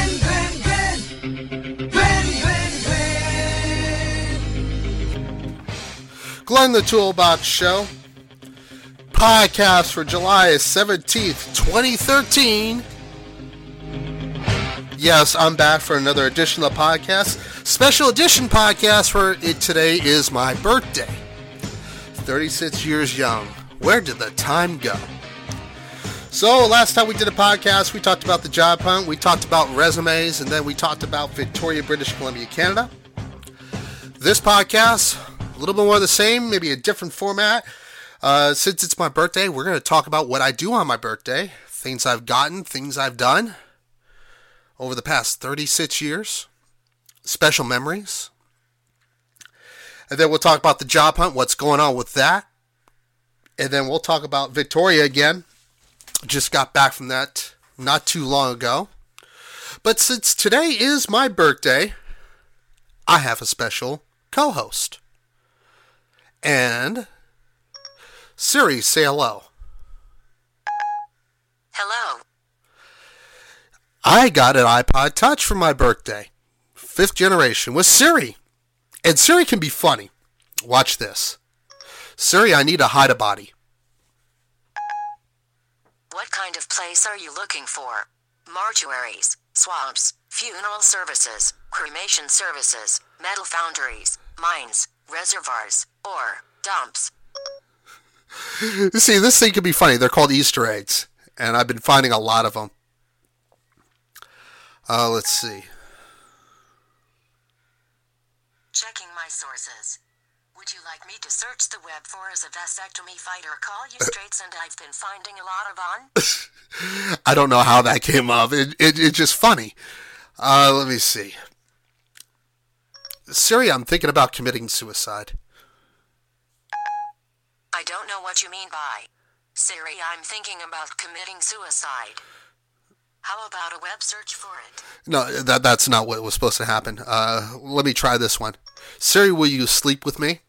Glenn the Toolbox Show. Podcast for July 17th, 2013. Yes, I'm back for another edition of the podcast. Special edition podcast for it today is my birthday. 36 years young. Where did the time go? So, last time we did a podcast, we talked about the job hunt, we talked about resumes, and then we talked about Victoria, British Columbia, Canada. This podcast, a little bit more of the same, maybe a different format. Since it's my birthday, we're going to talk about what I do on my birthday, things I've gotten, things I've done over the past 36 years, special memories. And then we'll talk about the job hunt, what's going on with that. And then we'll talk about Victoria again. Just got back from that not too long ago. But since today is my birthday, I have a special co-host. And Siri, say hello. Hello. I got an iPod Touch for my birthday. 5th generation with Siri. And Siri can be funny. Watch this. Siri, I need a hide-a-body. What kind of place are you looking for? Mortuaries, swamps, funeral services, cremation services, metal foundries, mines, reservoirs, or dumps? See, this thing can be funny. They're called Easter eggs. And I've been finding a lot of them. Let's see. Checking my sources. Would you like me to search the web for as a vasectomy fighter call you straights and I've been finding a lot of on? I don't know how that came up. It's just funny. Let me see. Siri, I'm thinking about committing suicide. I don't know what you mean by Siri, I'm thinking about committing suicide. How about a web search for it? No, that's not what was supposed to happen. Let me try this one. Siri, will you sleep with me?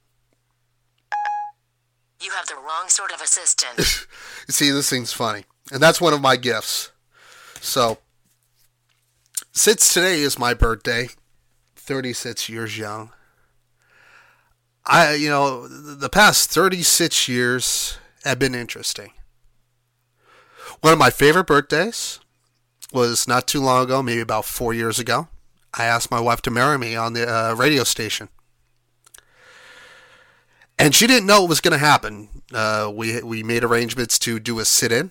You have the wrong sort of assistant. You see, this thing's funny. And that's one of my gifts. So, since today is my birthday, 36 years young, the past 36 years have been interesting. One of my favorite birthdays was not too long ago, maybe about 4 years ago. I asked my wife to marry me on the radio station. And she didn't know it was going to happen. We made arrangements to do a sit-in.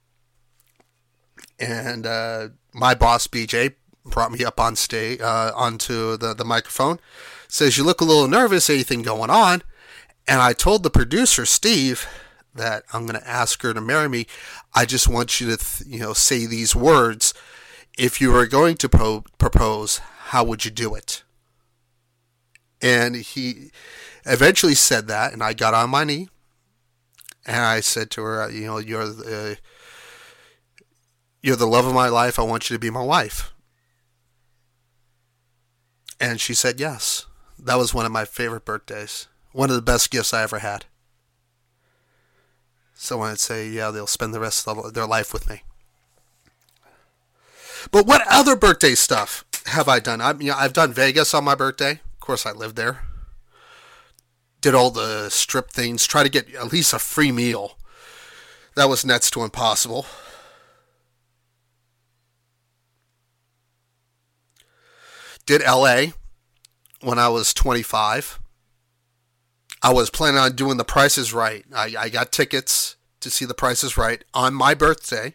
And my boss, BJ, brought me up on stage, onto the microphone. Says, you look a little nervous, anything going on? And I told the producer, Steve, that I'm going to ask her to marry me. I just want you to, say these words. If you were going to propose, how would you do it? And he eventually said that, and I got on my knee, and I said to her, you're the love of my life. I want you to be my wife. And she said yes. That was one of my favorite birthdays. One of the best gifts I ever had. So I'd say, yeah, they'll spend the rest of their life with me. But what other birthday stuff have I done? I've done Vegas on my birthday. Of course, I lived there. Did all the strip things. Try to get at least a free meal. That was next to impossible. Did LA when I was 25. I was planning on doing The Price is Right. I got tickets to see The Price is Right on my birthday.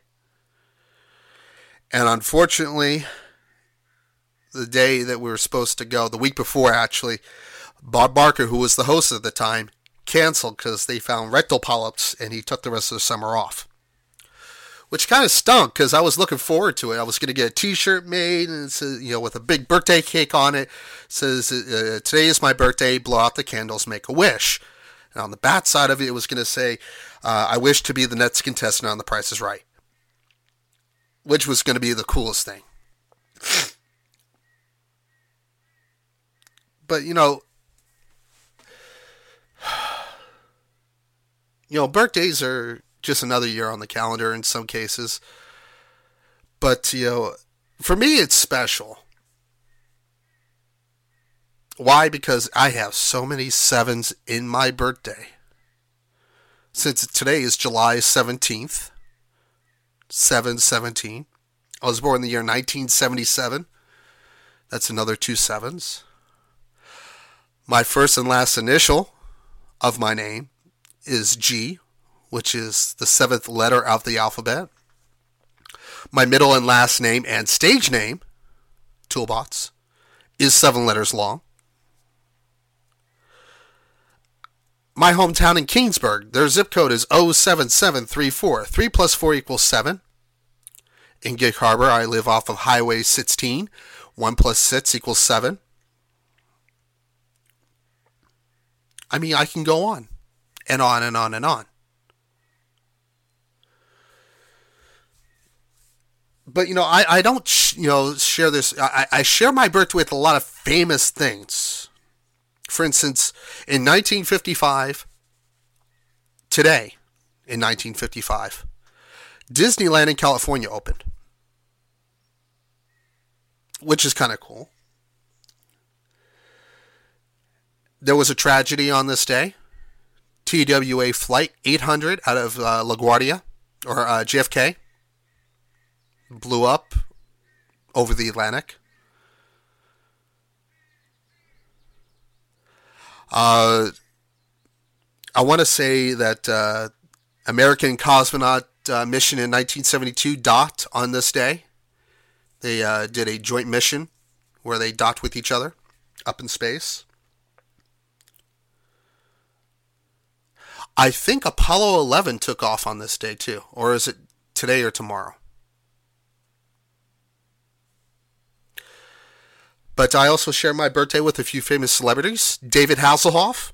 And unfortunately, the day that we were supposed to go, the week before actually, Bob Barker, who was the host at the time, canceled because they found rectal polyps and he took the rest of the summer off. Which kind of stunk because I was looking forward to it. I was going to get a t-shirt made and it says, with a big birthday cake on it. It says, today is my birthday, blow out the candles, make a wish. And on the back side of it, it was going to say, I wish to be the next contestant on The Price is Right. Which was going to be the coolest thing. But, birthdays are just another year on the calendar in some cases. But, For me, it's special. Why? Because I have so many sevens in my birthday. Since today is July 17th, 7/17. I was born in the year 1977. That's another 2 sevens. My first and last initial of my name is G, which is the 7th letter of the alphabet. My middle and last name and stage name, Toolbots, is 7 letters long. My hometown in Kingsburg, their zip code is 07734. 3 plus 4 equals 7. In Gig Harbor, I live off of Highway 16. 1 plus 6 equals 7. I mean, I can go on and on and on and on. But, I don't, share this. I share my birthday with a lot of famous things. For instance, in 1955, today, in 1955, Disneyland in California opened, which is kind of cool. There was a tragedy on this day. TWA Flight 800 out of LaGuardia, or JFK, blew up over the Atlantic. I want to say that American cosmonaut mission in 1972 docked on this day. They did a joint mission where they docked with each other up in space. I think Apollo 11 took off on this day too. Or is it today or tomorrow? But I also share my birthday with a few famous celebrities. David Hasselhoff.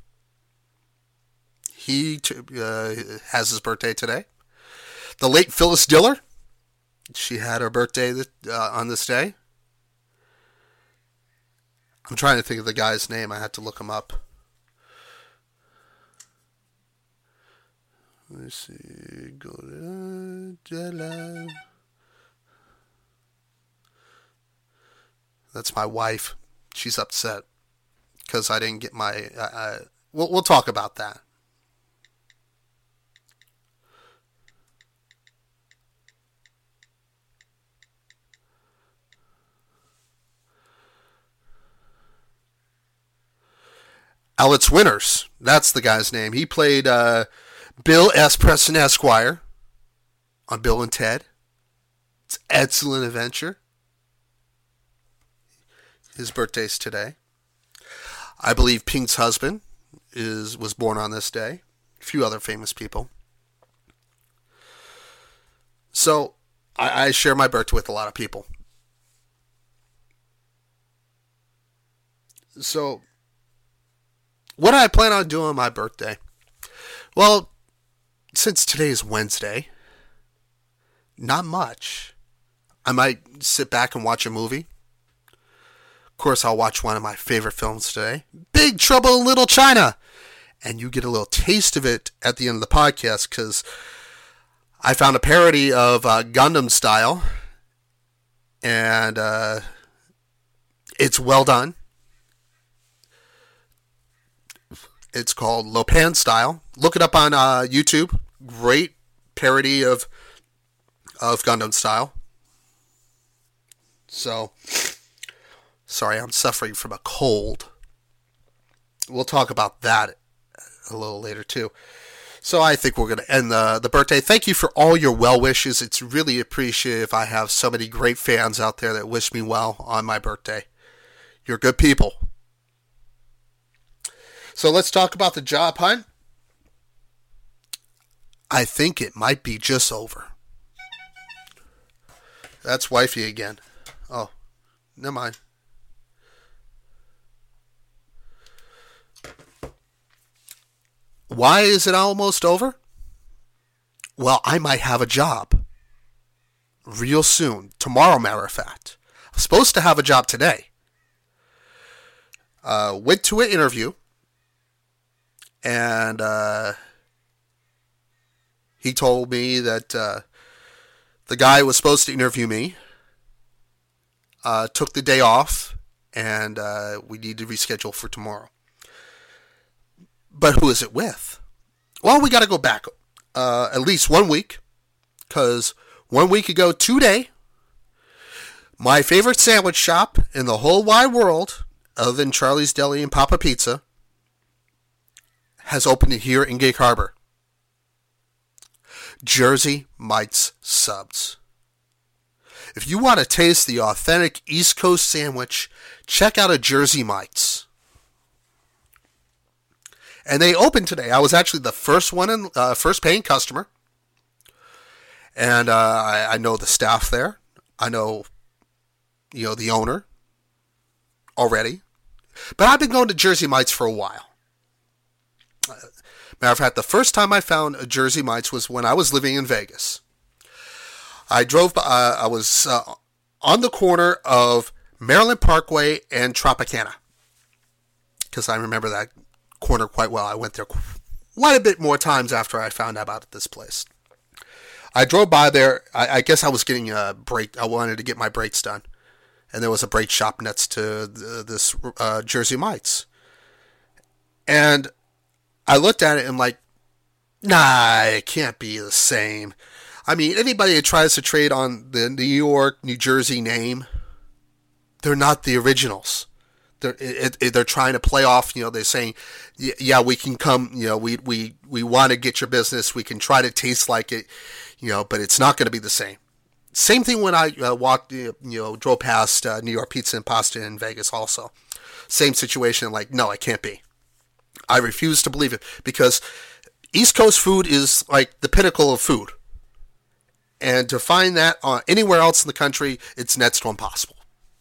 He has his birthday today. The late Phyllis Diller. She had her birthday on this day. I'm trying to think of the guy's name. I had to look him up. Let's see. Go to... That's my wife. She's upset because I didn't get my... We'll talk about that. Alex Winters. That's the guy's name. He played Bill S. Preston Esquire on Bill and Ted. It's an excellent adventure. His birthday's today. I believe Pink's husband was born on this day. A few other famous people. So, I share my birthday with a lot of people. So, what do I plan on doing on my birthday? Well, since today is Wednesday, not much. I might sit back and watch a movie. Of course, I'll watch one of my favorite films today, Big Trouble in Little China. And you get a little taste of it at the end of the podcast because I found a parody of Gundam Style. And it's well done. It's called Lopan Style. Look it up on YouTube. Great parody of Gundam Style. So, sorry, I'm suffering from a cold. We'll talk about that a little later too. So I think we're going to end the birthday. Thank you for all your well wishes. It's really appreciative. I have so many great fans out there that wish me well on my birthday. You're good people. So let's talk about the job hunt. I think it might be just over. That's wifey again. Oh, never mind. Why is it almost over? Well, I might have a job. Real soon. Tomorrow, matter of fact. I'm supposed to have a job today. Went to an interview. And he told me that the guy was supposed to interview me took the day off, and we need to reschedule for tomorrow. But who is it with? Well, we got to go back at least 1 week, because 1 week ago today, my favorite sandwich shop in the whole wide world, other than Charlie's Deli and Papa Pizza, has opened here in Gig Harbor. Jersey Mike's Subs. If you want to taste the authentic East Coast sandwich, check out a Jersey Mike's. And they opened today. I was actually the first first paying customer. And I know the staff there. I know, the owner already. But I've been going to Jersey Mike's for a while. Matter of fact, the first time I found a Jersey Mike's was when I was living in Vegas. I was on the corner of Maryland Parkway and Tropicana, because I remember that corner quite well. I went there quite a bit more times after I found out about this place. I drove by there. I guess I was getting a brake. I wanted to get my brakes done, and there was a brake shop next to this Jersey Mike's. And I looked at it and I'm like, nah, it can't be the same. I mean, anybody that tries to trade on the New York, New Jersey name, they're not the originals. They're trying to play off, they're saying, yeah, we can come, we want to get your business. We can try to taste like it, but it's not going to be the same. Same thing when I drove past New York Pizza and Pasta in Vegas also. Same situation, like, no, it can't be. I refuse to believe it, because East Coast food is like the pinnacle of food. And to find that anywhere else in the country, it's next to impossible.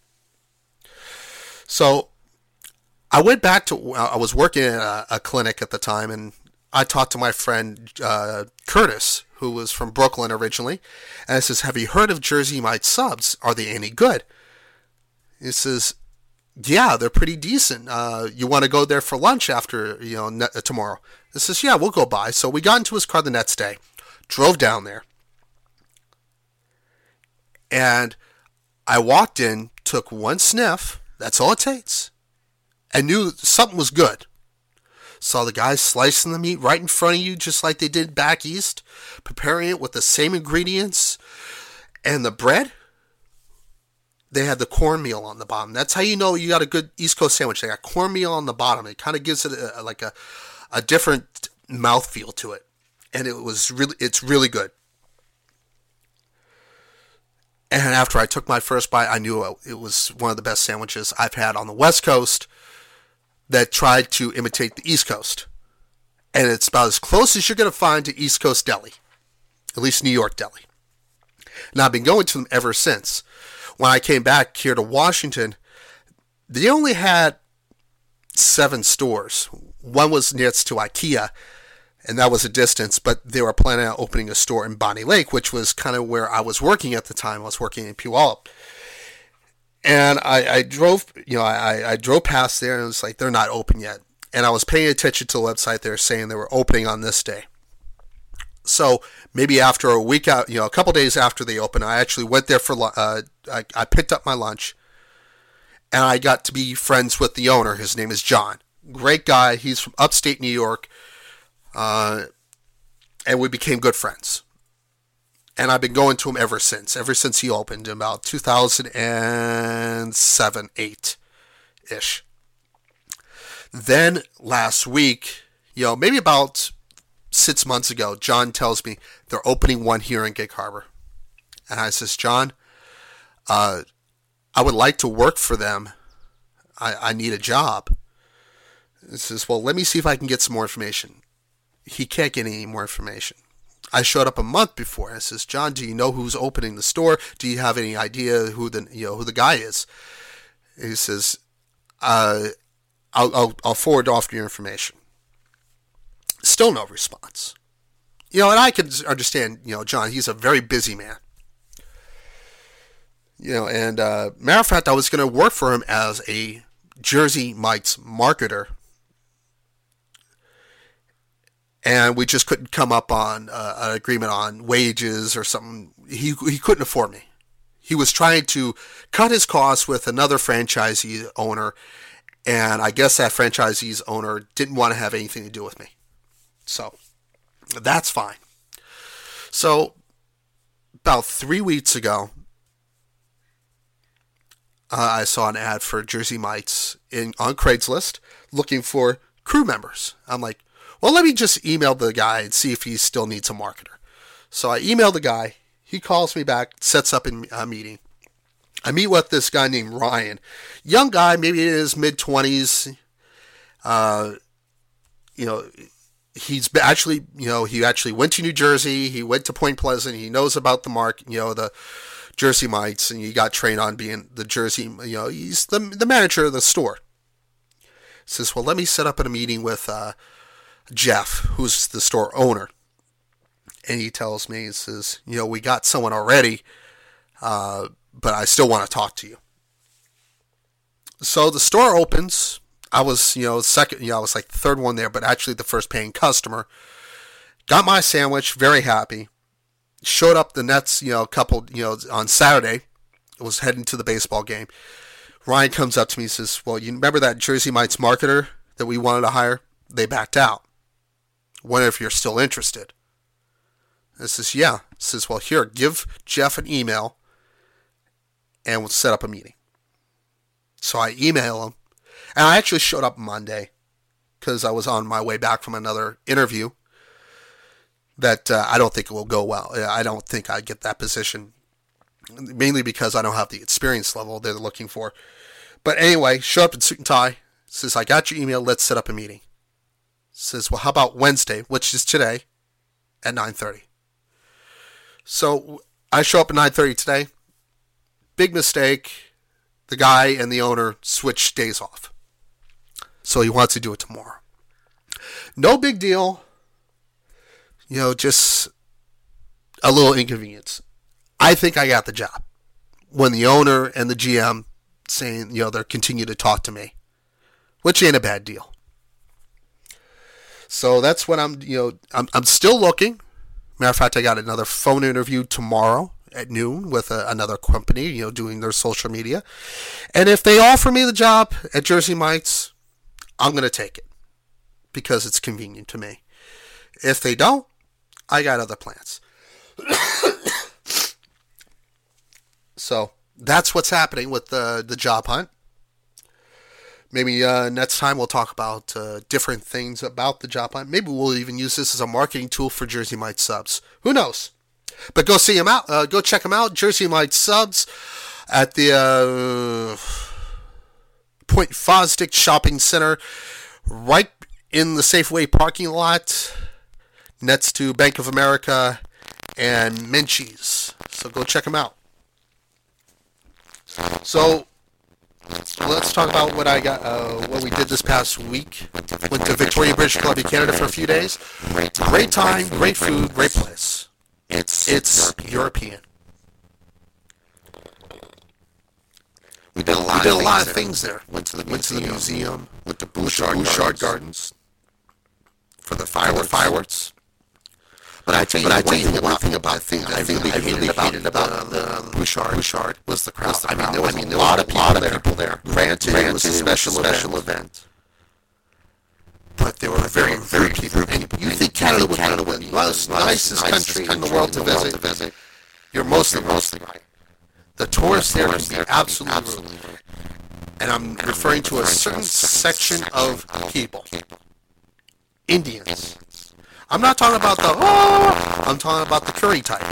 So I went back to, I was working at a clinic at the time, and I talked to my friend Curtis, who was from Brooklyn originally, and I says, have you heard of Jersey Mike's Subs? Are they any good? He says, yeah, they're pretty decent. You want to go there for lunch after, tomorrow? He says, yeah, we'll go by. So we got into his car the next day, drove down there, and I walked in, took one sniff, that's all it takes, and knew something was good. Saw the guys slicing the meat right in front of you, just like they did back east, preparing it with the same ingredients, and the bread, they had the cornmeal on the bottom. That's how you know you got a good East Coast sandwich. They got cornmeal on the bottom. It kind of gives it a different mouthfeel to it, and it's really good. And after I took my first bite, I knew it was one of the best sandwiches I've had on the West Coast that tried to imitate the East Coast. And it's about as close as you're going to find to East Coast deli, at least New York deli. And I've been going to them ever since. When I came back here to Washington, they only had 7 stores. One was next to IKEA, and that was a distance, but they were planning on opening a store in Bonnie Lake, which was kind of where I was working at the time. I was working in Puyallup. And I drove, I drove past there, and it was like, they're not open yet. And I was paying attention to the website there saying they were opening on this day. So maybe after a week out, a couple days after they opened, I actually went there for I picked up my lunch, and I got to be friends with the owner. His name is John. Great guy. He's from upstate New York. And we became good friends. And I've been going to him ever since he opened in about 2007, 8-ish. Then last week, maybe about 6 months ago, John tells me they're opening one here in Gig Harbor. And I says, John, I would like to work for them. I need a job. He says, well, let me see if I can get some more information. He can't get any more information. I showed up a month before. I says, John, do you know who's opening the store? Do you have any idea who the guy is? He says, I'll forward off your information. Still no response. And I can understand, John, he's a very busy man. And matter of fact, I was going to work for him as a Jersey Mike's marketer. And we just couldn't come up on an agreement on wages or something. He couldn't afford me. He was trying to cut his costs with another franchisee owner, and I guess that franchisee's owner didn't want to have anything to do with me. So, that's fine. So, about 3 weeks ago, I saw an ad for Jersey Mike's on Craigslist looking for crew members. I'm like, well, let me just email the guy and see if he still needs a marketer. So I emailed the guy. He calls me back, sets up a meeting. I meet with this guy named Ryan. Young guy, maybe in his mid-20s. He's actually, he actually went to New Jersey. He went to Point Pleasant. He knows about the the Jersey Mike's, and he got trained on being the Jersey, he's the manager of the store. He says, well, let me set up a meeting with Jeff, who's the store owner. And he tells me, he says, we got someone already, but I still want to talk to you. So the store opens. I was, second, I was like the third one there, but actually the first paying customer. Got my sandwich, very happy. Showed up the Nets, on Saturday. I was heading to the baseball game. Ryan comes up to me and says, well, you remember that Jersey Mike's marketer that we wanted to hire? They backed out. Wonder if you're still interested. I says, yeah. He says, well, here, give Jeff an email and we'll set up a meeting. So I email him. And I actually showed up Monday because I was on my way back from another interview that I don't think it will go well. I don't think I get that position, mainly because I don't have the experience level they're looking for. But anyway, show up in suit and tie. Says, I got your email. Let's set up a meeting. Says, well, how about Wednesday, which is today, at 9:30? So I show up at 9:30 today. Big mistake. The guy and the owner switched days off. So he wants to do it tomorrow. No big deal. Just a little inconvenience. I think I got the job. When the owner and the GM saying, they'll continue to talk to me, which ain't a bad deal. So that's what I'm still looking. Matter of fact, I got another phone interview tomorrow at noon with another company, doing their social media. And if they offer me the job at Jersey Mike's, I'm going to take it because it's convenient to me. If they don't, I got other plans. So that's what's happening with the job hunt. Maybe next time we'll talk about different things about the job hunt. Maybe we'll even use this as a marketing tool for Jersey Mike's subs. Who knows? But go see them out. Go check them out. Jersey Mike's subs at the Point Fosdick Shopping Center, right in the Safeway parking lot, next to Bank of America and Menchie's. So go check them out. So let's talk about what I got. What we did this past week. Went to Victoria, British Columbia, Canada for a few days. Great time, great food, great place. It's European. We did a lot of things there. Went to the museum. Went to Bouchard Gardens for the fireworks. But I tell you the one thing about I really hated about the Bouchard was the crowd. There was a lot of people there. Granted, it was a special event. But there were very, very people. And you think Canada would be the nicest country in the world to visit. You're mostly right. The tourists there can be absolutely rude. And I'm referring to a certain section of people. Indians. I'm not talking about I'm talking about the curry type.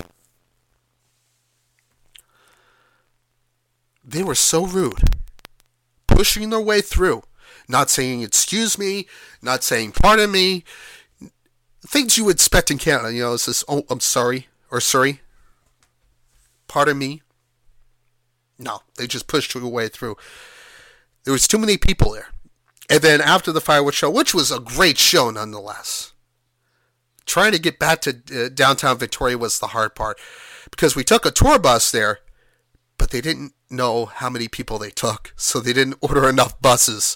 They were so rude. Pushing their way through. Not saying excuse me, not saying pardon me. Things you would expect in Canada, it's this, oh, I'm sorry, or sorry. Pardon me. No, they just pushed their way through. There was too many people there. And then after the fireworks show, which was a great show nonetheless, trying to get back to downtown Victoria was the hard part. Because we took a tour bus there, but they didn't know how many people they took, so they didn't order enough buses.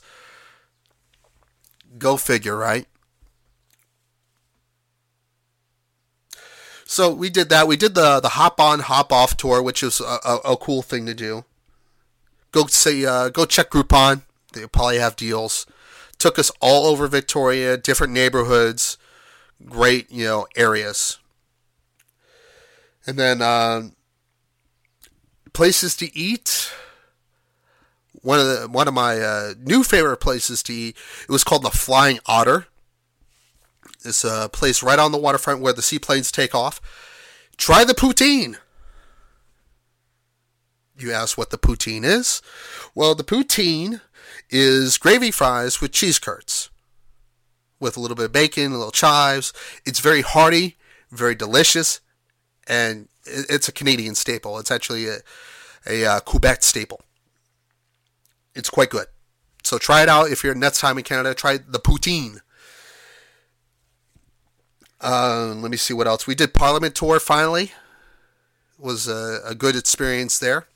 Go figure, right? So we did that. We did the hop on, hop off tour, which is a cool thing to do. Go check Groupon. They probably have deals. Took us all over Victoria, different neighborhoods, great, areas. And then places to eat. One of my new favorite places to eat. It was called the Flying Otter. It's a place right on the waterfront where the seaplanes take off. Try the poutine. You ask what the poutine is? Well, the poutine is gravy fries with cheese curds, with a little bit of bacon, a little chives. It's very hearty, very delicious, and it's a Canadian staple. It's actually a Quebec staple. It's quite good. So try it out if you're next time in Canada. Try the poutine. Let me see what else. We did Parliament Tour finally. It was a good experience there.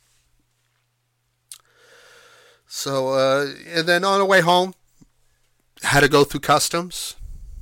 So, and then on the way home, had to go through customs.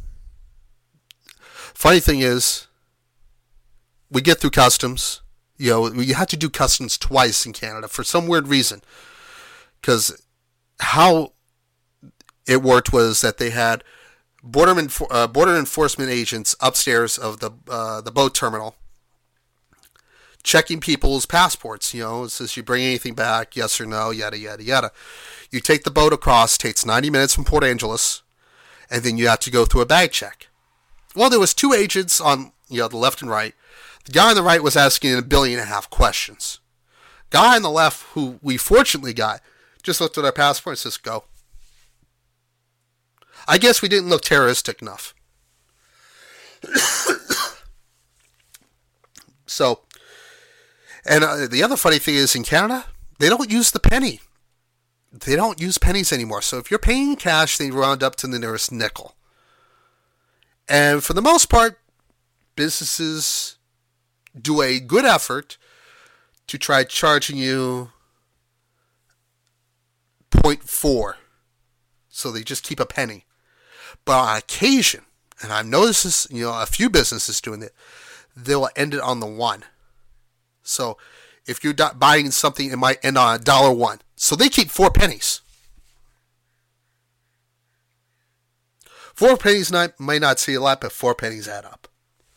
Funny thing is, we get through customs. You have to do customs twice in Canada for some weird reason. Because how it worked was that they had border enforcement agents upstairs of the boat terminal checking people's passports. It says you bring anything back, yes or no, yada, yada, yada. You take the boat across, takes 90 minutes from Port Angeles, and then you have to go through a bag check. Well, there was two agents on the left and right. The guy on the right was asking 1.5 billion questions. Guy on the left, who we fortunately got, just looked at our passport and says, go. I guess we didn't look terroristic enough. So, and the other funny thing is in Canada, they don't use the penny. They don't use pennies anymore. So if you're paying cash, they round up to the nearest nickel. And for the most part, businesses do a good effort to try charging you 0.4. So they just keep a penny. But on occasion, and I've noticed this, a few businesses doing it, they'll end it on the 1. So if you're buying something, it might end on $1. So they keep 4 pennies. 4 pennies might not see a lot, but 4 pennies add up.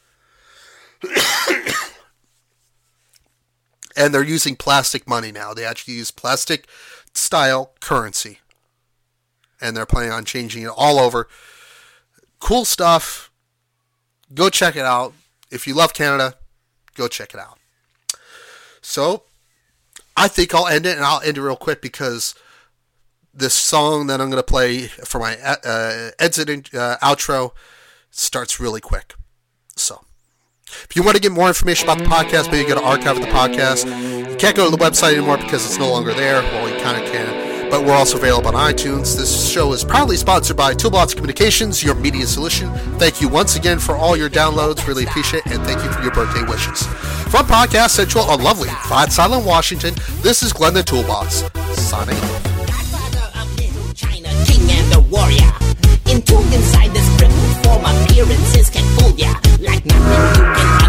And they're using plastic money now. They actually use plastic style currency. And they're planning on changing it all over. Cool stuff. Go check it out. If you love Canada, go check it out. So, I think I'll end it, and I'll end it real quick because this song that I'm going to play for my exit outro starts really quick. So, if you want to get more information about the podcast, maybe you go to archive of the podcast. You can't go to the website anymore because it's no longer there. Well, you kind of can. But we're also available on iTunes. This show is proudly sponsored by Toolbox Communications, your media solution. Thank you once again for all your downloads. Really appreciate it. And thank you for your birthday wishes. From Podcast Central on lovely Fats Island, Washington, this is Glenn the Toolbox, signing off. Godfather of Little China, king and the warrior. Entombed inside the script, form appearances can fool ya. Like nothing you can